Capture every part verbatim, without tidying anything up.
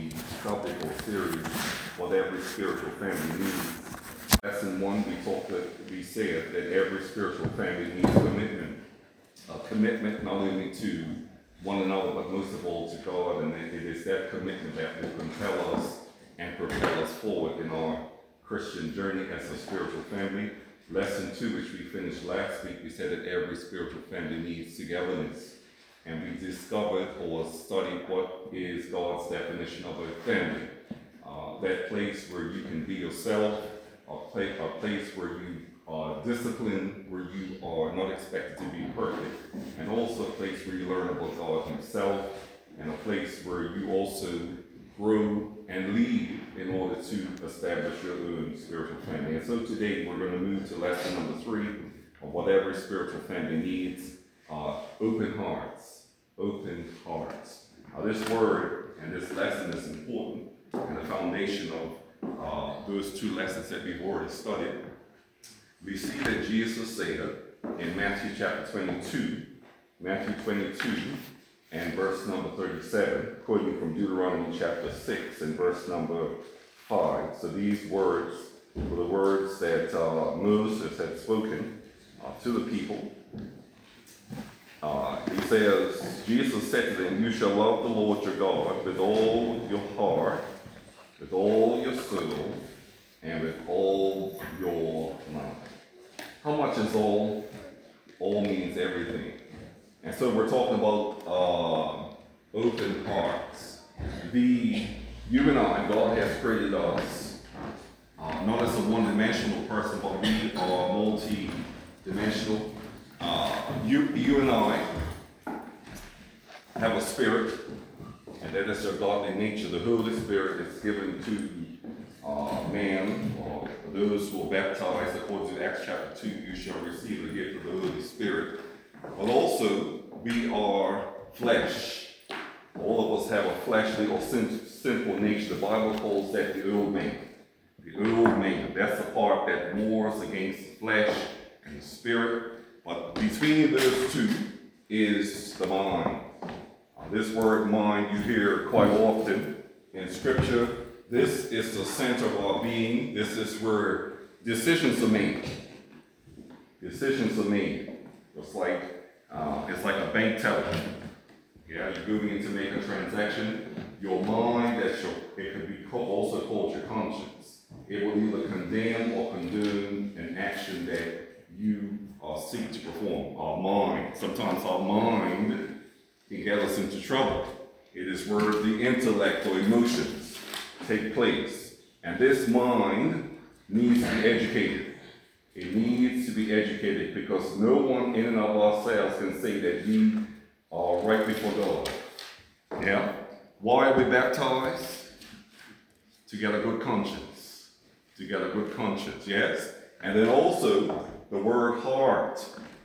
the topic or series, what every spiritual family needs. Lesson one, we talked that we said that every spiritual family needs commitment. A commitment not only to one another, but most of all to God, and it is that commitment that will compel us and propel us forward in our Christian journey as a spiritual family. Lesson two, which we finished last week, we said that every spiritual family needs togetherness. And we discovered or studied what is God's definition of a family. Uh, that place where you can be yourself, a, place, a place where you are disciplined, where you are not expected to be perfect, and also a place where you learn about God Himself, and a place where you also grow and lead in order to establish your own spiritual family. And so today we're going to move to lesson number three of what every spiritual family needs. Uh, open hearts, open hearts. Now this word and this lesson is important and the foundation of uh, those two lessons that we've already studied. We see that Jesus said in Matthew chapter twenty-two, Matthew twenty-two and verse number thirty-seven, quoting from Deuteronomy chapter six and verse number five. So these words were the words that uh, Moses had spoken uh, to the people. Uh, he says, Jesus said to them, "You shall love the Lord your God with all your heart, with all your soul, and with all your mind." How much is all? All means everything. And so we're talking about uh, open hearts. The, you and I, God has created us, uh, not as a one-dimensional person, but we are multi-dimensional. Uh, you, you and I have a spirit, and that is your godly nature. The Holy Spirit is given to uh, man, or those who are baptized according to Acts chapter two. You shall receive the gift of the Holy Spirit. But also, we are flesh. All of us have a fleshly or sin, sinful nature. The Bible calls that the old man. The old man. That's the part that wars against the flesh and the spirit. But between those two is the mind. Uh, this word mind you hear quite often in Scripture. This is the center of our being. This is where decisions are made. Decisions are made. It's like uh, it's like a bank teller. Yeah, you're going in to make a transaction. Your mind, that's your, it could be called, also called your conscience. It will either condemn or condone an action that you uh, seek to perform. Our mind, sometimes our mind can get us into trouble. It is where the intellect or emotions take place. And this mind needs to be educated. It needs to be educated because no one in and of ourselves can say that we are right before God. Yeah? Why are we baptized? To get a good conscience. To get a good conscience, yes? And then also, the word heart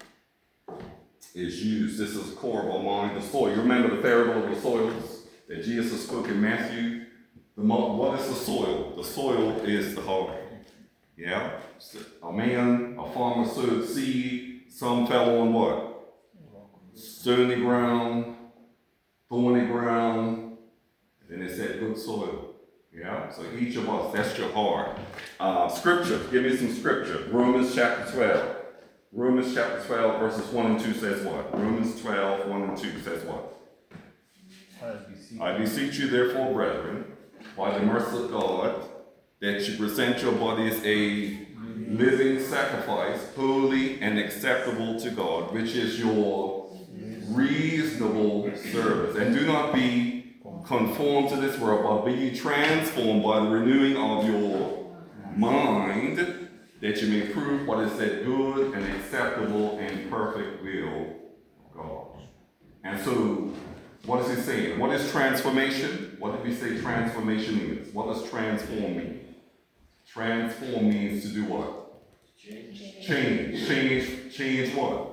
is used. This is the core of our mind, the soil. You remember the parable of the soils that Jesus spoke in Matthew? The mo- what is the soil? The soil is the heart. Yeah? A man, a farmer sowed seed. Some fell on what? Stony ground, thorny ground. And then it said good soil. Yeah? So each of us, that's your heart. Uh, scripture. Give me some scripture. Romans chapter twelve. Romans chapter twelve, verses one and two says what? Romans twelve, one and two says what? I beseech, I beseech you, therefore, brethren, by the mercy of God, that you present your bodies a living sacrifice, holy and acceptable to God, which is your reasonable service. And do not be conformed to this world, but be transformed by the renewing of your mind, that you may prove what is that good and acceptable and perfect will of God. And so, what is he saying? What is transformation? What did we say transformation means? What does transform mean? Transform means to do what? Change. Change. Change, change what?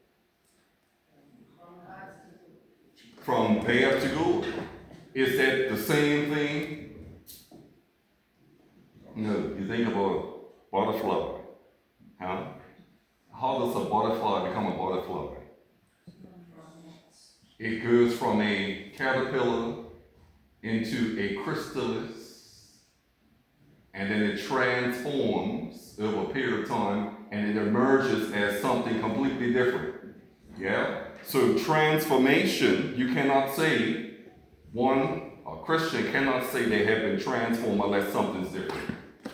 From bad to good. Is that the same thing? No, you think of a butterfly. Huh? How does a butterfly become a butterfly? It goes from a caterpillar into a chrysalis, and then it transforms over a period of time, and it emerges as something completely different. Yeah? So transformation, you cannot say, one, a Christian cannot say they have been transformed unless something's different.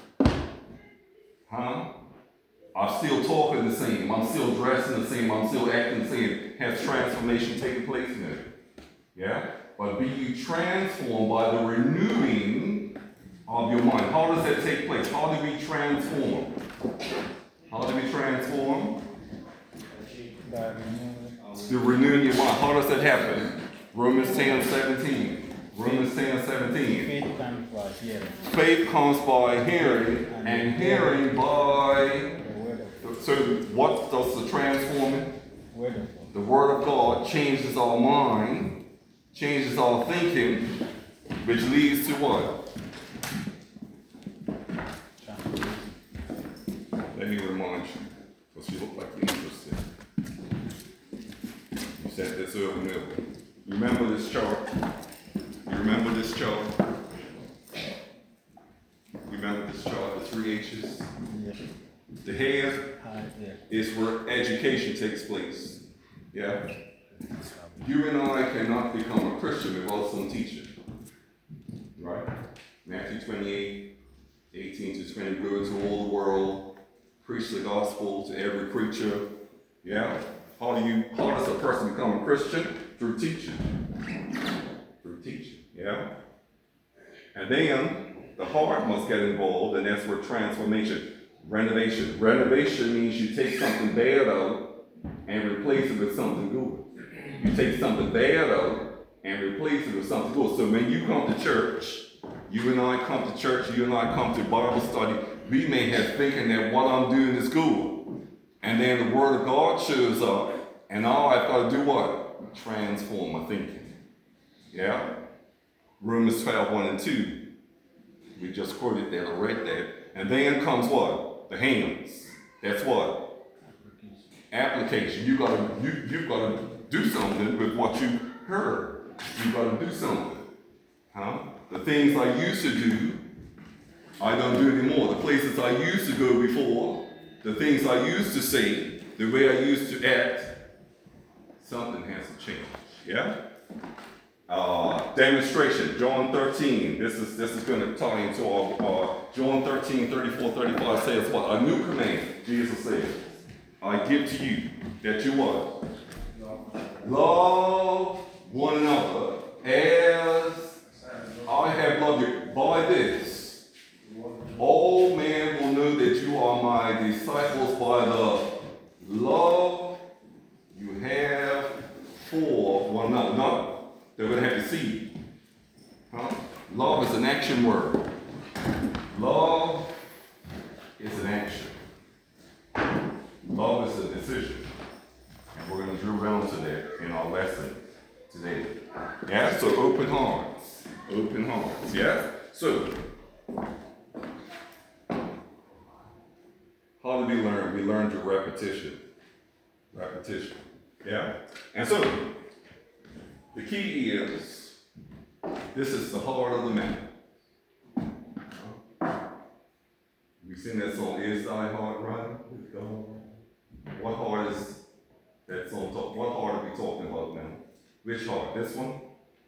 Huh? I'm still talking the same, I'm still dressing the same, I'm still acting the same. Has transformation taken place in it? Yeah? But be you transformed by the renewing of your mind. How does that take place? How do we transform? How do we transform? The renewing your mind. How does that happen? Romans ten seventeen. Romans ten seventeen. Faith comes by hearing. Faith comes by hearing, and hearing by. So, what does the transforming? Word of God. The Word of God changes our mind, changes our thinking, which leads to what? Let me remind you, because you look like you're interested. You said this earlier. You remember this chart? You remember this chart? You remember this chart, the three H's? Yes. The head Uh, yeah. is where education takes place. Yeah? You and I cannot become a Christian without some teaching. Right? Matthew twenty-eight, eighteen to twenty, go to all the world, preach the gospel to every creature. Yeah? How do you how does a person become a Christian? Through teaching. Through teaching. Yeah? And then the heart must get involved, and that's where transformation. Renovation. Renovation means you take something bad out and replace it with something good. You take something bad out and replace it with something good. So when you come to church, you and I come to church, you and I come to Bible study, we may have thinking that what I'm doing is good. And then the Word of God shows up, and now I've got to do what? Transform my thinking. Yeah? Romans twelve, one and two. We just quoted that or read that. And then comes what? The hands. That's what? Application. You gotta you you gotta do something with what you heard. You gotta do something. Huh? The things I used to do, I don't do anymore. The places I used to go before, the things I used to say, the way I used to act, something has to change. Yeah? Uh, demonstration, John thirteen. This is this is going to tie into our uh, John thirteen, thirty-four, thirty-five says what? A new command, Jesus says, I give to you, that you what? Love one another as I have loved you. By this, all men will know that you are my disciples by the love you have for one another. No. They're going to have to see. Huh? Love is an action word. Love is an action. Love is a decision. And we're going to drill down to that in our lesson today. Yeah, so open hearts. Open hearts. Yeah? So, how do we learn? We learn through repetition. Repetition. Yeah? And so, the key is, this is the heart of the matter. We've seen that song, Is Thy Heart Right with God? What heart is that song talking? What heart are we talking about now? Which heart? This one?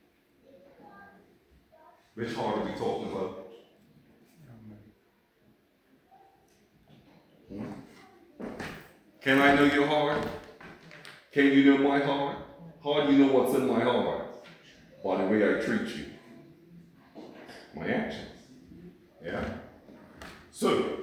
Which heart are we talking about? Can I know your heart? Can you know my heart? How do you know what's in my heart? By the way I treat you. My actions. Yeah? So,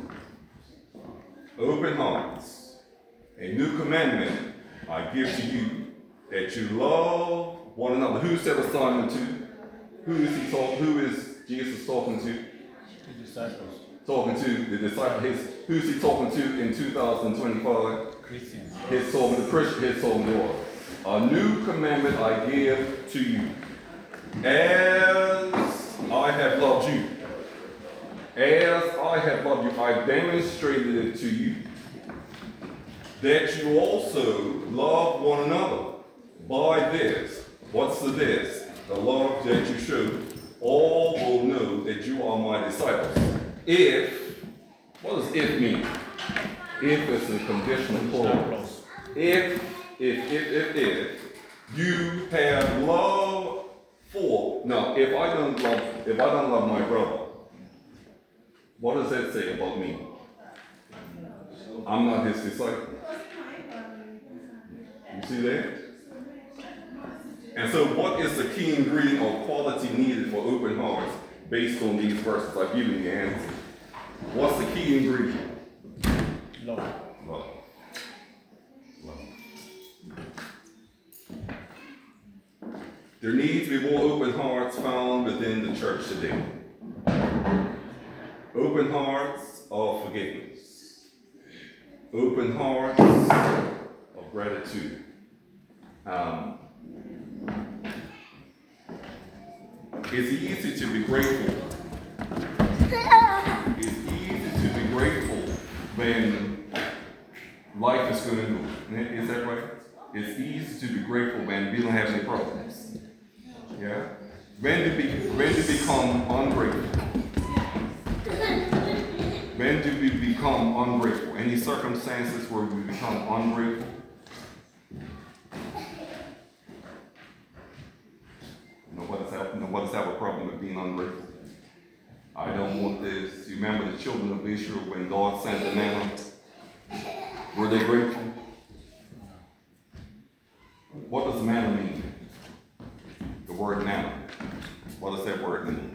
open hearts. A new commandment I give to you, that you love one another. Who's that assignment to? Who is he talking? Who is Jesus talking to? The disciples. Talking to the disciples. His, who's he talking to in two thousand twenty-five? Christians. He's talking to Christian. He's talking to what? A new commandment I give to you, as I have loved you. As I have loved you, I demonstrated it to you, that you also love one another. By this, what's the this? the love that you show, all will know that you are my disciples. If, what does if mean? If is a conditional Start clause. close. If, if, if, if, if you have love for, now if I don't love, if I don't love my brother, what does that say about me? I'm not his disciple. You see that? And so what is the key ingredient or quality needed for open hearts based on these verses? I've given you the answer. What's the key ingredient? Love. Love. Love. There needs to be more open hearts found within the church today. Open hearts of forgiveness. Open hearts of gratitude. Um, it's easy to be grateful. It's easy to be grateful when life is going good. Is that right? It's easy to be grateful when we don't have any problems. Yeah? When do we, when do we become ungrateful? When do we become ungrateful? Any circumstances where we become ungrateful? Nobody's have, nobody's have a problem with being ungrateful. I don't want this. You remember the children of Israel when God sent the manna? Were they grateful? What does manna mean? The word manna. What does that word mean?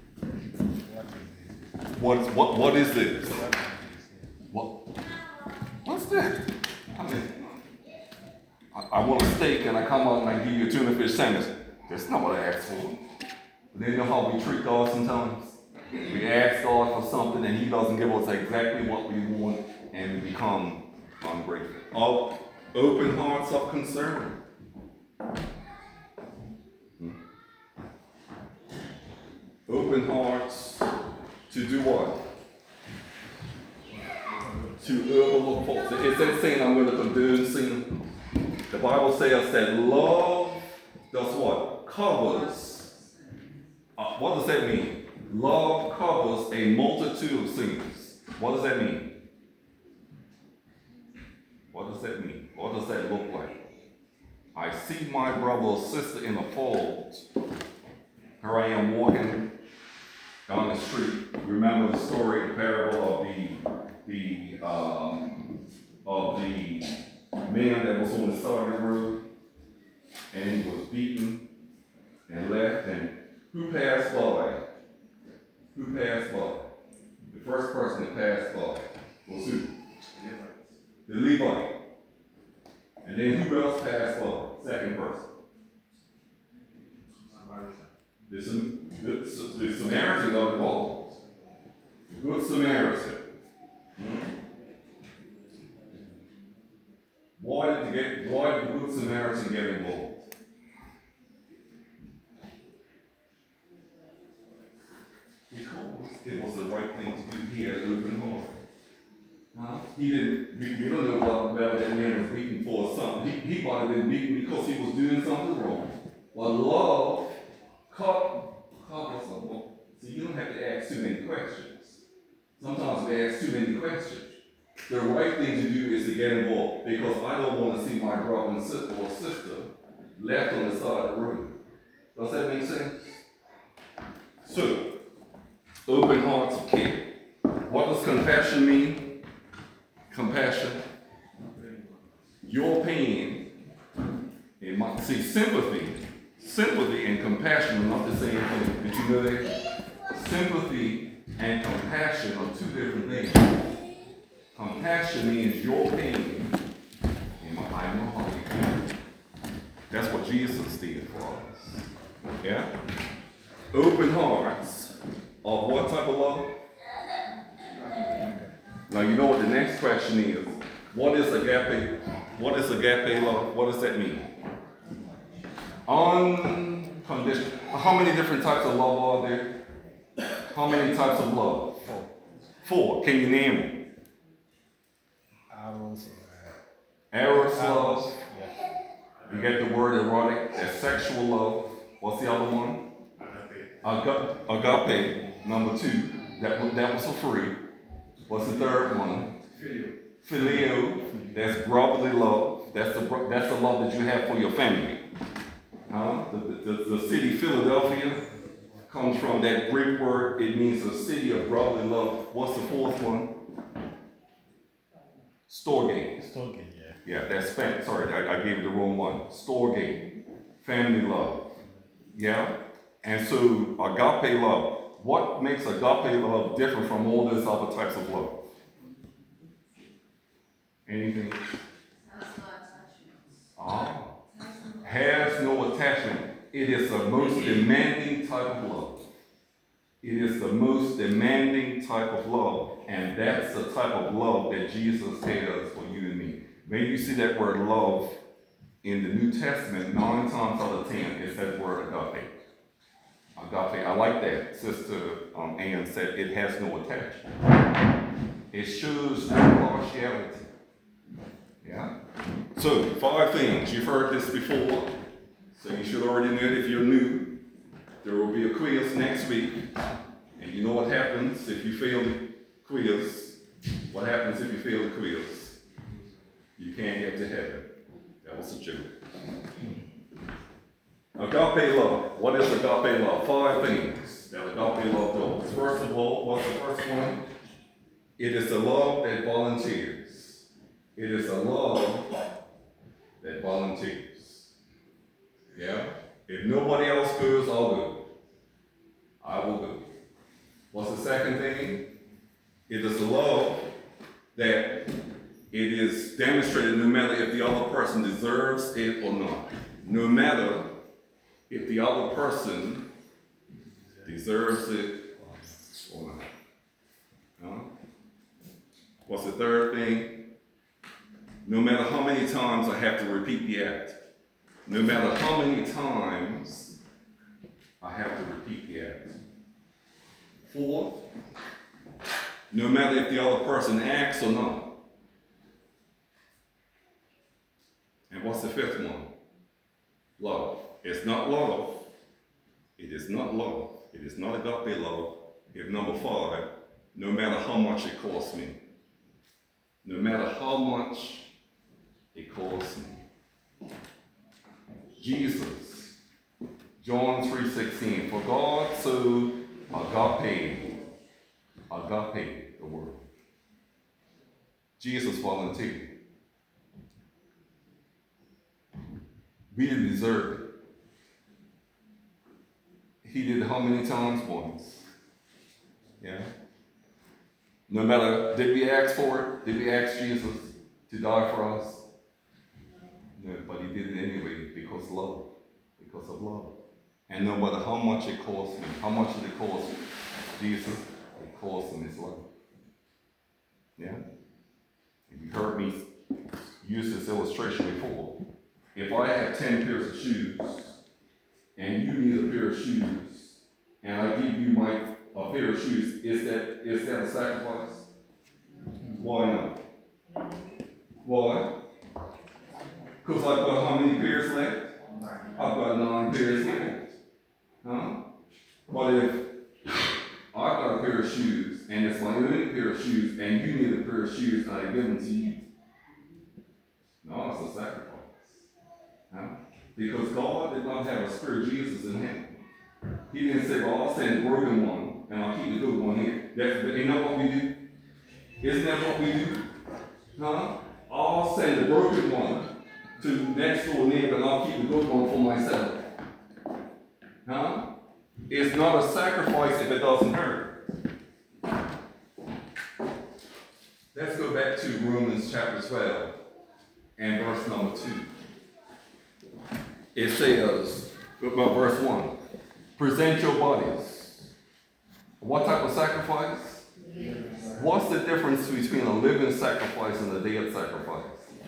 What, what, what is this? What, what's that? I mean, I, I want a steak and I come out and I give you a tuna fish sandwich. That's not what I asked for. But then you know how we treat God sometimes? We ask God for something and He doesn't give us exactly what we want and we become ungrateful. All open hearts of concern. Hmm. Open hearts to do what? To overlook faults. Is that saying I'm going to condone sin? The Bible says that love does what? Covers. Uh, what does that mean? Love covers a multitude of sins. What does that mean? What does that mean? What does that look like? I see my brother or sister in a fault. Here I am walking down the street. Remember the story, the parable of the the um, of the man that was on the side of the road, and he was beaten and left. And who passed by? Who passed by? The first person that passed by was who? The Levite. And then who else passed by? Second person. The, the, the Samaritan of the Bible. The Good Samaritan. Hmm? Why did, the get, why did the Good Samaritan get involved? Because it was the right thing to do. He had an open heart. Huh? He didn't, we, we don't know what about that man was beaten for or something. He, he might have been beaten because he was doing something wrong. But love covers a lot. So you don't have to ask too many questions. Sometimes we ask too many questions. The right thing to do is to get involved because I don't want to see my brother and sister or sister left on the side of the road. Does that make sense? So, open hearts of care. What does compassion mean? Compassion. Your pain. It might see sympathy. Sympathy and compassion are not the same thing. Did you know that? Sympathy and compassion are two different things. Compassion means your pain. And I know how you feel. That's what Jesus did for us. Yeah? Open hearts of what type of love? Now you know what the next question is. What is agape? What is agape love? What does that mean? Unconditional. How many different types of love are there? How many types of love? Four. Four. Can you name them? Eros. Eros love. Yeah. You get the word erotic. That's sexual love. What's the other one? Aga- Agape. Number two. That was, that was for free. What's the third one? Phileo. That's brotherly love. That's the bro- that's the love that you have for your family. Huh? The, the, the, the city Philadelphia comes from that Greek word. It means a city of brotherly love. What's the fourth one? Storge. Stoking, yeah. Yeah, that's Spanish. Sorry, I, I gave you the wrong one. Storge. Family love. Yeah? And so, agape love. What makes agape love different from all those other types of love? Anything? Ah. Has no attachment. It is the most demanding type of love. It is the most demanding type of love. And that's the type of love that Jesus has for you and me. When you see that word love in the New Testament, nine times out of ten, it's that word agape. Agape, I like that. Sister um, Ann said it has no attachment. It shows no partiality. Yeah? So, five things. You've heard this before, so you should already know it if you're new. There will be a quiz next week, and you know what happens if you fail the quiz. What happens if you fail the quiz? You can't get to heaven. That was a joke. Agape love. What is agape love? Five things that agape love does. First of all, what's the first one? It is a love that volunteers. It is a love that volunteers. Yeah? If nobody else goes, I'll go. I will go. What's the second thing? It is a love that it is demonstrated no matter if the other person deserves it or not. No matter if the other person deserves it or not. Huh? What's the third thing? No matter how many times I have to repeat the act. No matter how many times I have to repeat the act. Fourth, no matter if the other person acts or not. And what's the fifth one? Love. It's not love. It is not love. It is not agape love. If number five, no matter how much it costs me. No matter how much it costs me. Jesus, John three sixteen, for God so agape, agape the word. Jesus volunteered. We didn't deserve it. He did how many times? Once. Yeah. No matter, did we ask for it? Did we ask Jesus to die for us? No, but he did it anyway because of love. Because of love. And no matter how much it cost me, how much did it cost Jesus? It cost him his life. Yeah? And you heard me use this illustration before. If I have ten pairs of shoes, and you need a pair of shoes, and I give you my a pair of shoes, is that is that a sacrifice? Why not? Why? Because I've got how many pairs left? I've got nine pairs left. Huh? But if I've got a pair of shoes, and it's my only pair of shoes, and you need a pair of shoes, and I give them to you, no, it's a sacrifice. Huh? Because God did not have a spirit of Jesus in him. He didn't say, well, I'll send the broken one, and I'll keep the good one here. That's, ain't that what we do? Isn't that what we do? Huh? I'll send the broken one to next door neighbor, and I'll keep the good one for myself. Huh? It's not a sacrifice if it doesn't hurt. Let's go back to Romans chapter twelve and verse number two. It says, well, verse one, present your bodies. What type of sacrifice? Yes. What's the difference between a living sacrifice and a dead sacrifice?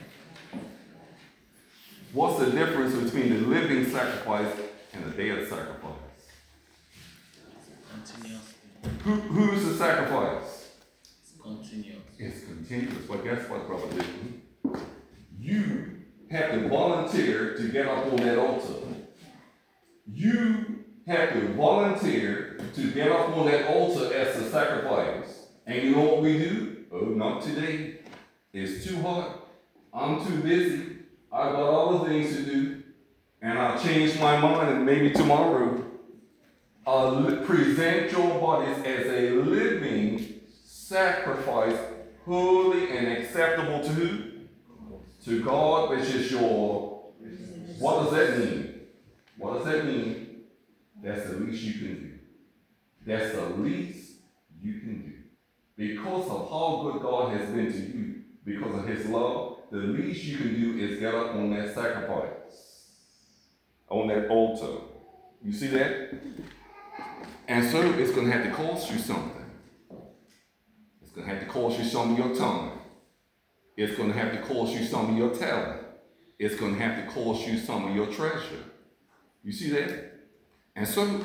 What's the difference between the living sacrifice and the dead sacrifice? Continuous. Who, who's the sacrifice? It's continuous. It's continuous. But guess what, Brother Dayton? You have to volunteer to get up on that altar. You you have to volunteer to get up on that altar as a sacrifice. And you know what we do? Oh, not today. It's too hot. I'm too busy. I've got other things to do. And I'll change my mind and maybe tomorrow I'll li- present your bodies as a living sacrifice, holy and acceptable to who? To God, which is your, what does that mean? What does that mean? That's the least you can do. That's the least you can do. Because of how good God has been to you, because of his love, the least you can do is get up on that sacrifice, on that altar. You see that? And so it's going to have to cost you something. It's going to have to cost you some of your time. It's going to have to cost you some of your talent. It's going to have to cost you some of your treasure. You see that? And so,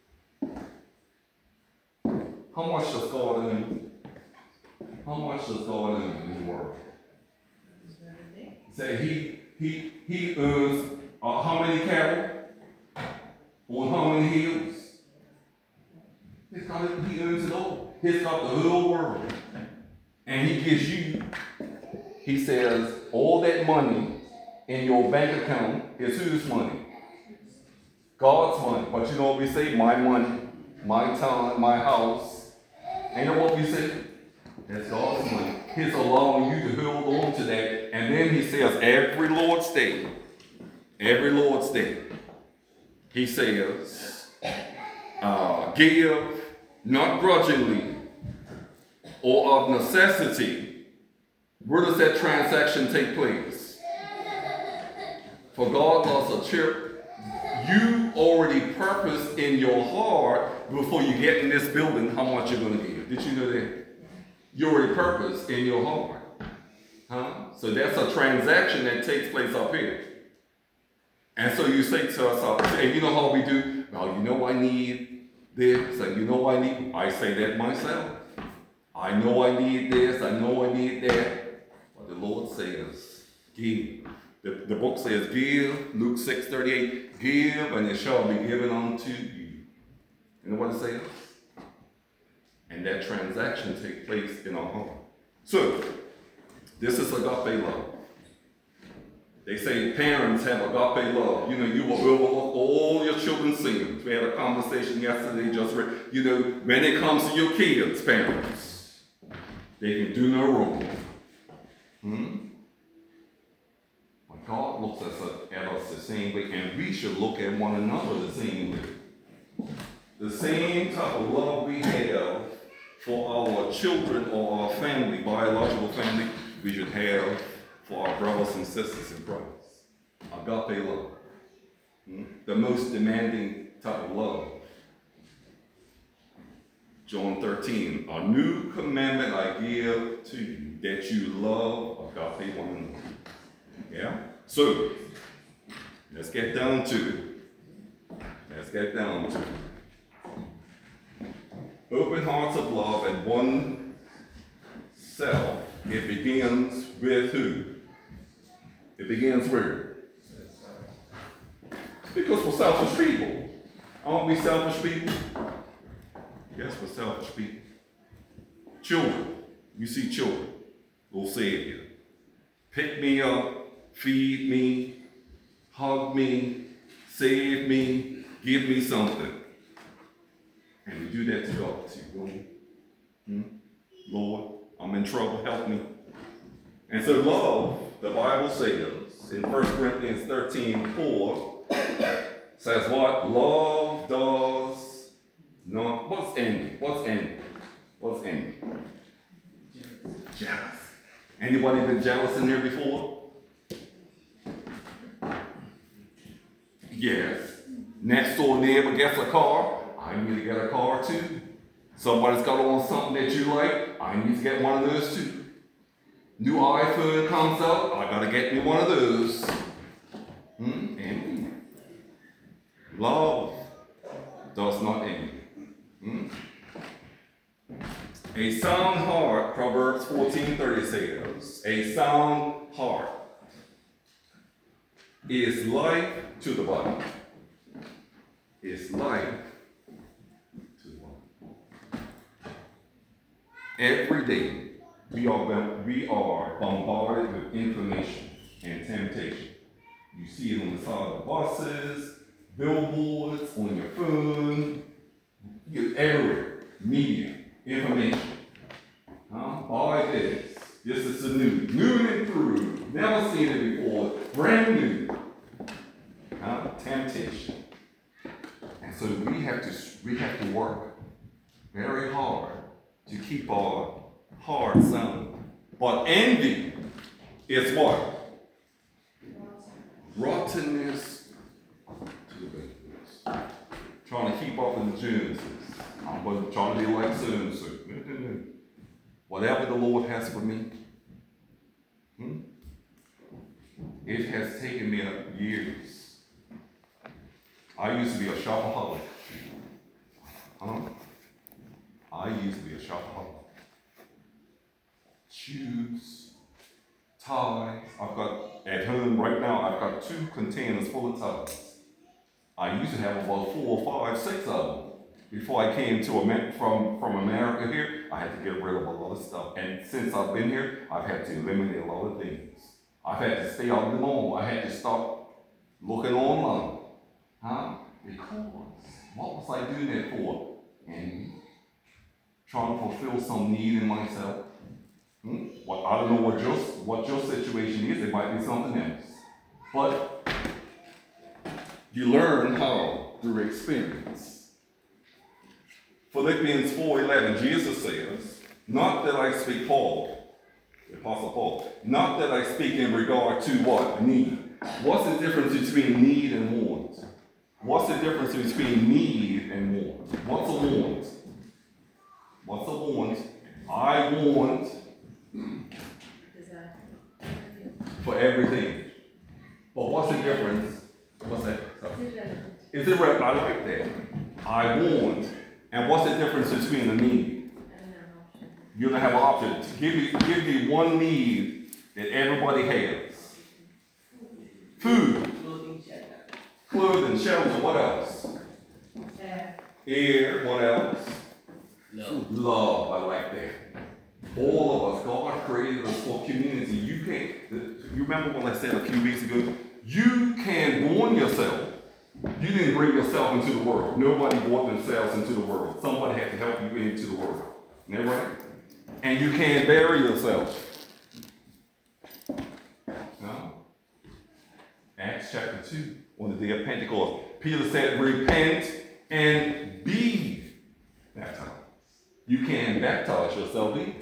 how much does God own? How much does God own in the world? Say he he he owns uh, how many cattle on how many hills? He's got it, he owns it all. He's got the whole world, and he gives you. He says all that money in your bank account is whose money? God's money. But you know what we say? My money, my time, my house. Ain't that what we say? That's God's money. He's allowing you to hold on to that. And then he says, every Lord's Day, every Lord's Day, he says, uh, give not grudgingly or of necessity. Where does that transaction take place? For God loves a cheer. You already purposed in your heart before you get in this building how much you're going to give. Did you know that? You already purposed in your heart. Huh? So that's a transaction that takes place up here. And so you say to us, hey, you know how we do? Well, you know I need this, and you know I need, I say that myself. I know I need this, I know I need that. But the Lord says, give. The, the book says, give, Luke six thirty-eight, give, and it shall be given unto you. You know what it says? And that transaction takes place in our heart. So, this is agape love. They say parents have agape love. You know, you will overlook all your children's sins. We had a conversation yesterday, just read. You know, when it comes to your kids, parents, they can do no wrong. Hmm? But God looks at us, at us the same way, and we should look at one another the same way. The same type of love we have for our children or our family, biological family, we should have for our brothers and sisters in Christ. Agape love. Hmm? The most demanding type of love. John thirteen, a new commandment I give to you, that you love agape one another. Yeah? So, let's get down to it. Let's get down to it. Open hearts of love and one self. It begins with who? It begins where? Because we're selfish people. Aren't we selfish people? Yes, we're selfish people. Children. You see children. Little Savior. Pick me up, feed me, hug me, save me, give me something. And we do that to God too, don't we? Hmm? Lord, I'm in trouble, help me. And so love, the Bible says in First Corinthians thirteen four, says what? Love does not, what's envy? What's envy? What's envy? Jealous. Anybody been jealous in here before? Yes. Next door neighbor gets a car. I need to get a car too. Somebody's got on something that you like. I need to get one of those too. New iPhone comes out. I gotta get me one of those. Hmm? Envy. Love does not envy. Hmm? A sound heart, Proverbs fourteen thirty says, a sound heart is life to the body. is life to one. Every day, we are, we are bombarded with information and temptation. You see it on the side of buses, billboards, on your phone, you everywhere. Media, information. Huh? Buy this. This is the new. New and improved. Never seen it before. Brand new. Huh? Temptation. And so we have to we have to work very hard to keep our heart sound. But envy is what? Rottenness to the babies. Trying to keep up with the Joneses. I'm trying to be like so and so. No, no, no. Whatever the Lord has for me, hmm, it has taken me years. I used to be a shopaholic. Huh? I used to be a shopaholic. Shoes, ties. I've got, at home right now, I've got two containers full of ties. I used to have about four, five, six of them. Before I came to Amer- from, from America here, I had to get rid of a lot of stuff. And since I've been here, I've had to eliminate a lot of things. I've had to stay out of the mall. I had to stop looking online. Huh? Because what was I doing that for? And trying to fulfill some need in myself. Hmm? Well, I don't know what your, what your situation is. It might be something else. But you learn how through experience. Philippians four eleven, Jesus says, not that I speak, Paul, the Apostle Paul, not that I speak in regard to what? Need. What's the difference between need and want? What's the difference between need and want? What's a want? What's a want? I want for everything. But what's the difference? What's that? Is it right? I like that. I want. And what's the difference between a need? You don't have an option. Give me, give me one need that everybody has. Food. Clothing, shelter, what else? Air, what else? Love. Love, I like that. All of us, God created us for community. You can't, you remember what I said a few weeks ago? You can warn yourself. You didn't bring yourself into the world. Nobody brought themselves into the world. Somebody had to help you into the world. Isn't that right? And you can't bury yourself. No? Acts chapter two, on the day of Pentecost, Peter said, repent and be baptized. You can't baptize yourself either.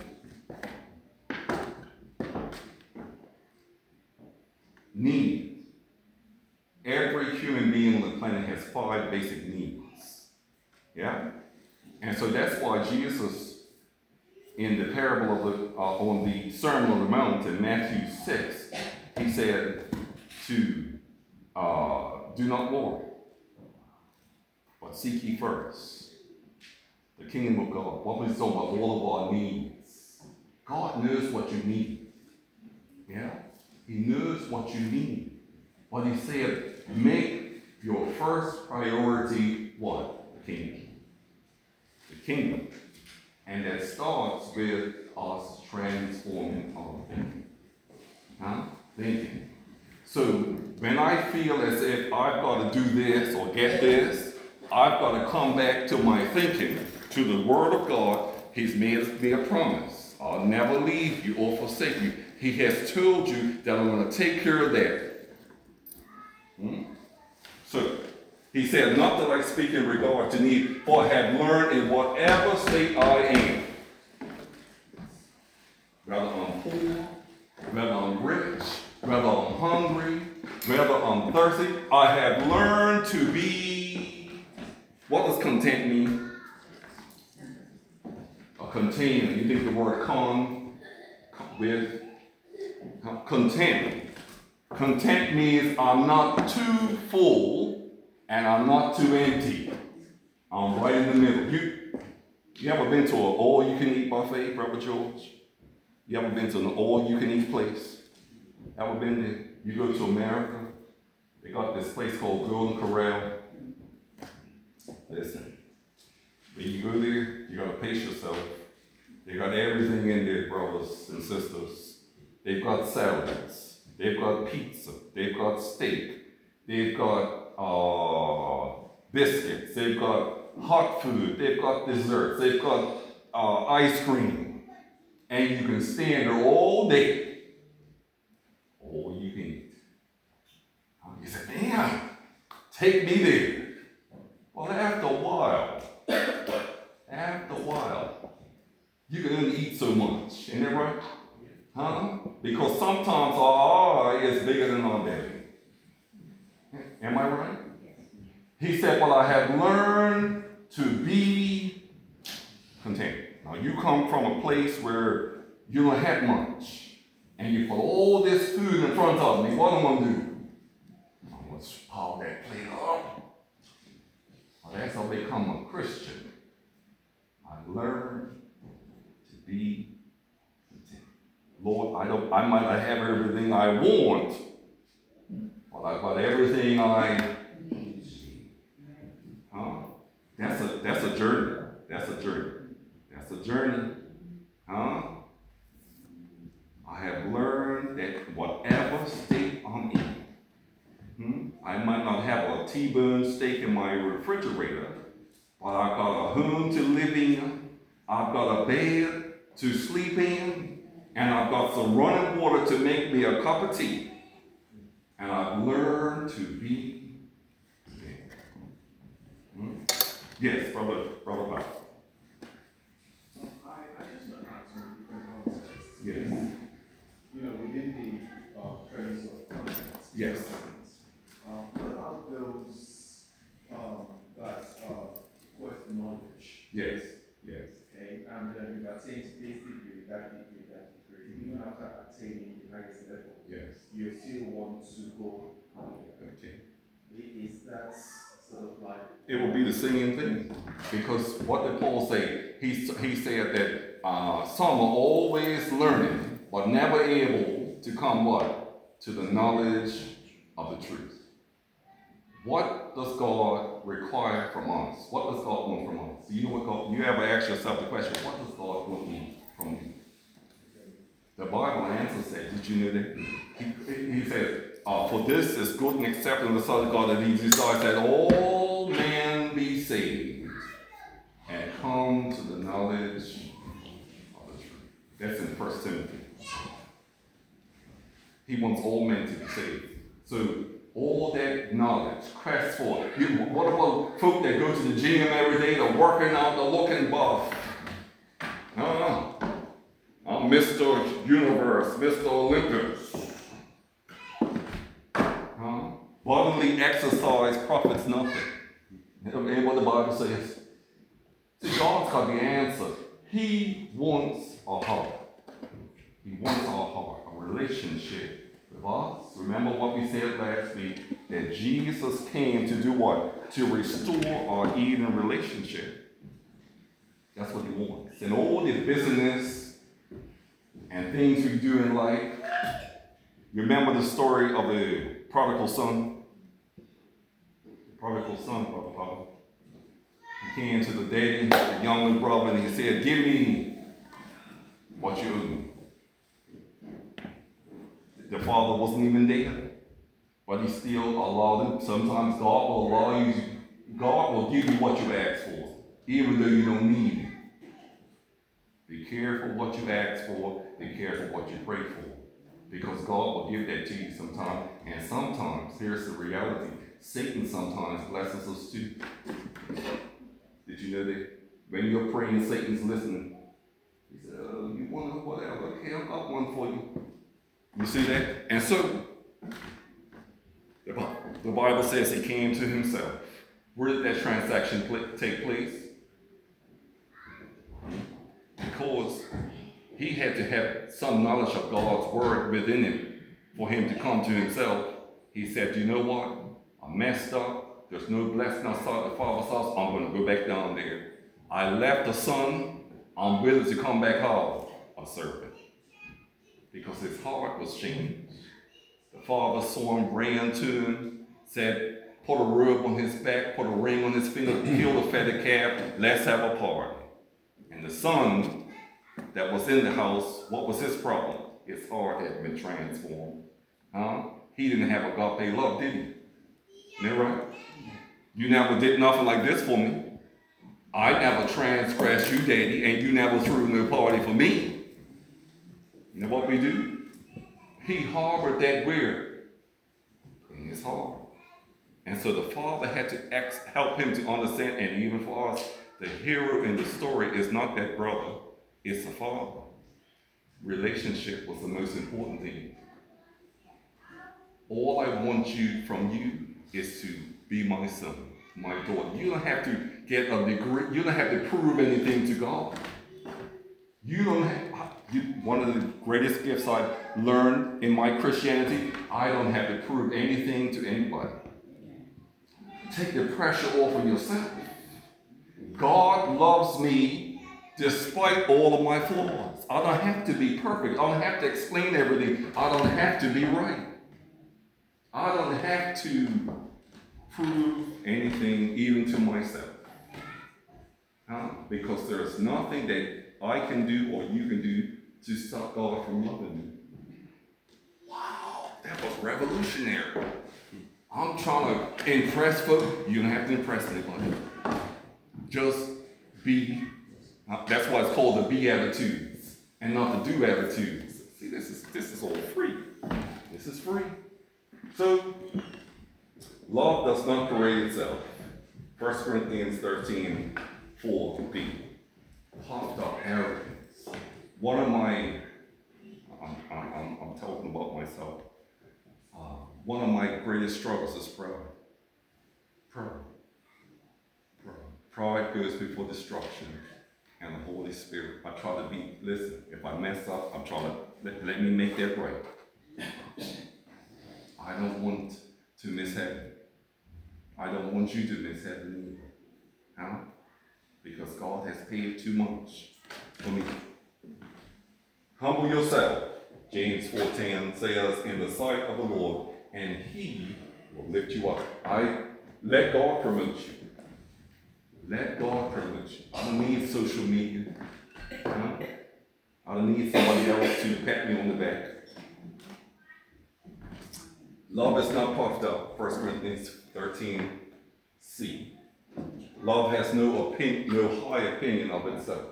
Need. Every human being on the planet has five basic needs. Yeah? And so that's why Jesus, in the parable of the, uh, on the Sermon on the Mount in Matthew six, he said to uh, do not worry, but seek ye first the kingdom of God. What we talking about? All of our needs. God knows what you need. Yeah? He knows what you need. But he said, make your first priority what? The kingdom. The kingdom. And that starts with us transforming our thinking. Huh? Thinking. So when I feel as if I've got to do this or get this, I've got to come back to my thinking, to the Word of God. He's made me a promise. I'll never leave you or forsake you. He has told you that I'm going to take care of that. Hmm? So, he said, not that I speak in regard to need, for I have learned in whatever state I am, whether I'm poor, whether I'm rich, whether I'm hungry, whether I'm thirsty, I have learned to be, what does content mean? A container. You think the word con, with, content. Content means I'm not too full and I'm not too empty. I'm right in the middle. You, you ever been to an all-you-can-eat buffet, Brother George? You ever been to an all-you-can-eat place? Ever been there? You go to America, they got this place called Golden Corral. Listen, when you go there, you gotta pace yourself. They got everything in there, brothers and sisters. They've got salads, they've got pizza, they've got steak, they've got uh, biscuits, they've got hot food, they've got desserts, they've got uh, ice cream, and you can stand there all day. All you can eat. You say, man, take me there. Well, after a while, after a while, you can only eat so much. Ain't that right? Huh? Because sometimes our eye is bigger than our belly. Am I right? He said, well, I have learned to be content. Now, you come from a place where you don't have much, and you put all this food in front of me. What am I going to do? I'm going to pile that plate up. Well, that's how I become a Christian. I learned to be content. Lord, I don't. I might not have everything I want, but I got everything I need. Huh? That's a that's a journey. That's a journey. That's a journey. Huh? I have learned that whatever state I'm in, hmm, I might not have a T-bone steak in my refrigerator, but I've got a home to live in, I've got a bed to sleep in, and I've got some running water to make me a cup of tea. And I've learned to be content. Hmm? Yes, brother, brother Bob. I, I just want to ask you different concepts. Yes. You know, within the uh, premise of context. Yes. Uh, what about those um, that uh, question knowledge? Yes. Yes. Okay, and uh, you attain this degree, that degree, that degree. Even after attaining the highest level, Yes. you still want to go higher. Okay. Is that sort of like? It will be the same thing, because what did Paul say? He, he said that uh, some are always learning, but never able to come what? To the knowledge of the truth. What does God require from us? What does God want from us? You know what God, you ever ask yourself the question, what does God want from you? The Bible answer says, did you know that? He, he said, uh, for this is good and acceptable in the sight of God, that he desires that all men be saved and come to the knowledge of the truth. That's in First Timothy. He wants all men to be saved. So all that knowledge, quest for it. You, what about folk that go to the gym every day, they're working out, they're looking buff? No, no. I'm Mister Universe, Mister Olympus. Huh? Bodily exercise profits nothing. And what the Bible says. See, God's got the answer. He wants our heart. He wants our heart, a relationship with us. Remember what we said last week, that Jesus came to do what? To restore our Eden relationship. That's what he wants. And all the business and things we do in life. Remember the story of the prodigal son? The prodigal son, Brother Papa. He came to the daddy, the younger brother, and he said, give me what you owe me. The father wasn't even there, but he still allowed him. Sometimes God will allow you, to, God will give you what you ask for, even though you don't need it. Be careful what you ask for, be careful what you pray for, because God will give that to you sometime. And sometimes, here's the reality, Satan sometimes blesses us too. Did you know that? When you're praying, Satan's listening. He said, oh, you want whatever? Okay, I've got one for you. You see that? And so, the Bible says he came to himself. Where did that transaction take place? Because he had to have some knowledge of God's word within him for him to come to himself. He said, you know what? I messed up. There's no blessing outside the Father's house. I'm going to go back down there. I left the son. I'm willing to come back home, a servant. Because his heart was changed. The father saw him, ran to him, said, put a robe on his back, put a ring on his finger, kill a fatted calf, let's have a party. And the son that was in the house, what was his problem? His heart had been transformed. Huh? He didn't have agape love, did he? Isn't that right? You never did nothing like this for me. I never transgressed you, Daddy, and you never threw no party for me. You know what we do? He harbored that weird in his heart. And so the father had to ex- help him to understand, and even for us, the hero in the story is not that brother, it's the father. Relationship was the most important thing. All I want you from you is to be my son, my daughter. You don't have to get a degree. You don't have to prove anything to God. You don't have, you, one of the greatest gifts I've learned in my Christianity, I don't have to prove anything to anybody. Take the pressure off of yourself. God loves me despite all of my flaws. I don't have to be perfect. I don't have to explain everything. I don't have to be right. I don't have to prove anything even to myself. Huh? Because there's nothing that I can do or you can do to stop God from loving me. Wow, that was revolutionary. I'm trying to impress folks. You don't have to impress anybody. Just be. Uh, that's why it's called the Beatitudes and not the Do-attitudes. See, this is this is all free. This is free. So, love does not parade itself. First Corinthians thirteen, four b. Puffed up arrogance. One of my, I'm, I'm, I'm talking about myself. Uh, one of my greatest struggles is pride. Pride. Pride. Pride goes before destruction and the Holy Spirit. I try to be, listen, if I mess up, I'm trying to, let, let me make that right. I don't want to miss heaven. I don't want you to miss heaven either. Huh? Because God has paid too much for me. Humble yourself, James four ten says, in the sight of the Lord, and he will lift you up. I let God promote you. Let God promote you. I don't need social media. Huh? I don't need somebody else to pat me on the back. Love is not puffed up, First Corinthians thirteen c. Love has no opinion, no high opinion of itself.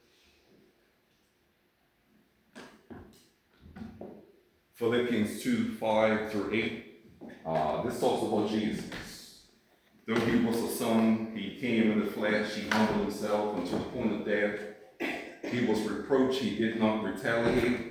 Philippians two, five through eight. Uh, this talks about Jesus. Though he was a son, he came in the flesh, he humbled himself unto the point of death. He was reproached, he did not retaliate.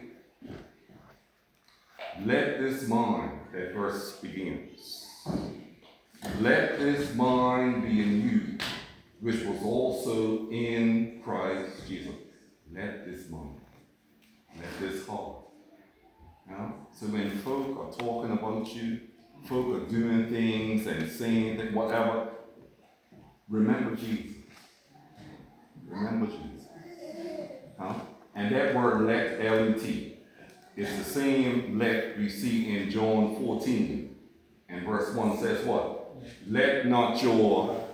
Let this mind, that verse begins. Let this mind be in you, which was also in Christ Jesus. Let this mind, let this heart. Now, so when folk are talking about you, folk are doing things and saying that whatever, remember Jesus. Remember Jesus. Huh? And that word let, L E T, is the same let we see in John fourteen. And verse one says what? Let not your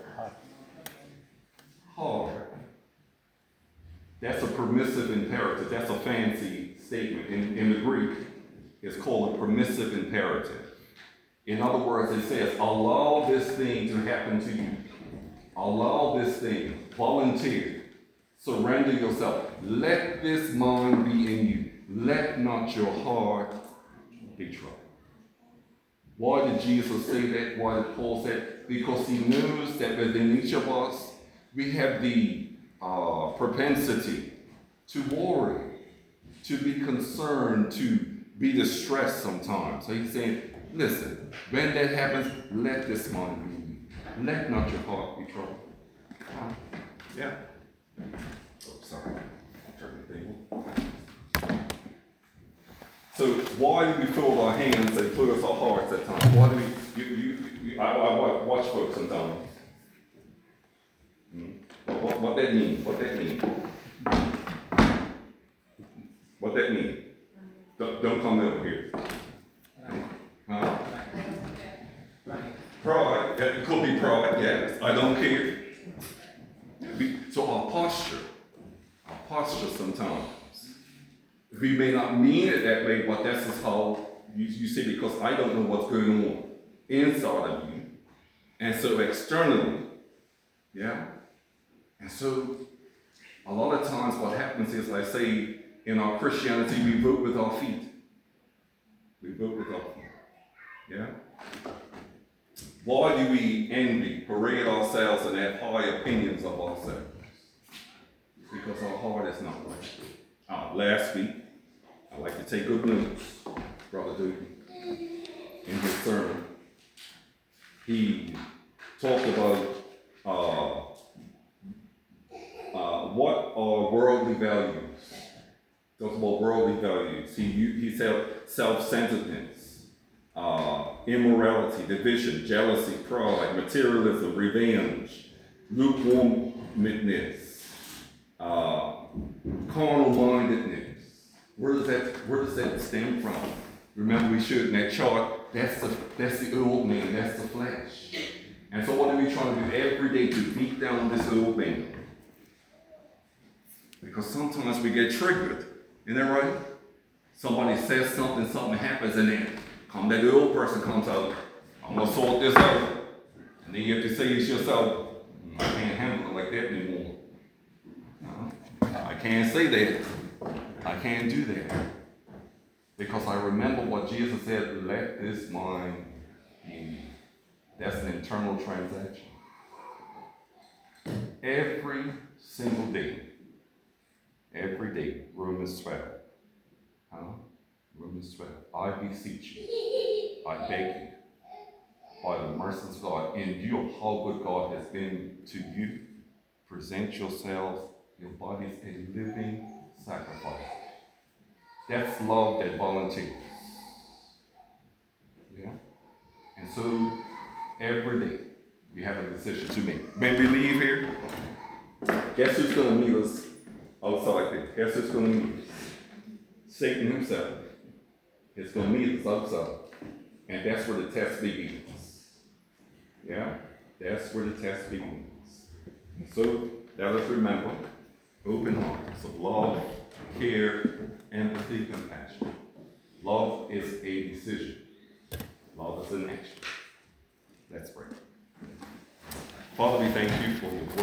heart. That's a permissive imperative. That's a fancy statement. In, in the Greek, it's called a permissive imperative. In other words, it says, allow this thing to happen to you. Allow this thing. Volunteer. Surrender yourself. Let this mind be in you. Let not your heart be troubled. Why did Jesus say that? Why did Paul say that? Because he knows that within each of us, we have the uh, propensity to worry, to be concerned, to be distressed sometimes. So he's saying, listen, when that happens, let this mind be in you. Let not your heart be troubled. Uh, yeah. Oh, sorry. Turn the table. So why do we fold our hands and close our hearts at times? Why do we, you, you, you, I, I watch folks sometimes. Hmm? What, what, what that mean? What that mean? What that mean? Don't, don't come over here. Huh? Pride. Yeah, posture, our posture sometimes. We may not mean it that way, but that's just how you, you see, because I don't know what's going on inside of you. And so externally, yeah. And so a lot of times what happens is, like I say, in our Christianity, we vote with our feet. We vote with our feet. Yeah? Why do we envy, parade ourselves, and have high opinions of ourselves? Because our heart is not right. Uh, last week, I like to take good news, Brother Duke, in his sermon. He talked about uh, uh, what are worldly values. Talked about worldly values. He, he said self-centeredness, uh, immorality, division, jealousy, pride, materialism, revenge, lukewarmness, uh, carnal-mindedness. Where does that where does that stem from? Remember, we showed in that chart, that's the that's the old man, that's the flesh. And so what are we trying to do every day to beat down this old man? Because sometimes we get triggered. Isn't that right? Somebody says something, something happens, and then come that old person comes out, I'm gonna sort this out. And then you have to say to yourself, I can't handle it like that anymore. Uh-huh. I can't say that. I can't do that. Because I remember what Jesus said, let this mind be in you. That's an internal transaction. Every single day. Every day. Romans twelve. Huh? Romans twelve. I beseech you. I beg you. By the mercies of God, in view of how good God has been to you, present yourselves, your bodies a living sacrifice. That's love that volunteers. Yeah? And so, every day, we have a decision to make. When we leave here, guess who's going to meet us outside there? Guess who's going to meet us? Satan himself is going to meet us outside. And that's where the test begins. Yeah? That's where the test begins. And so, let us remember, open hearts of love, care, empathy, compassion. Love is a decision. Love is an action. Let's pray. Father, we thank you for your word.